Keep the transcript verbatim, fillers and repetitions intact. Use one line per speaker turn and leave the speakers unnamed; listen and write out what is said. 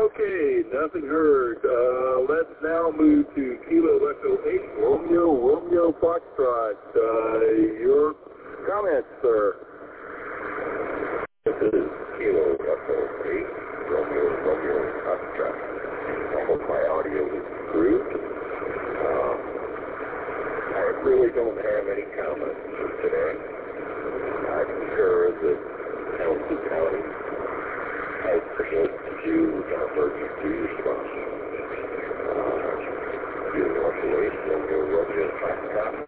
Okay, nothing heard. Uh, let's now move to Kilo Echo eight, Romeo, Romeo Foxtrot. Uh, your comments, sir.
This is Kilo Echo eight, Romeo, Romeo Foxtrot. I hope my audio is improved. Um, I really don't have any comments for today. I concur that Townsend County has presented you with an emergency response. Uh, to North Lake, Romeo, Romeo Foxtrot.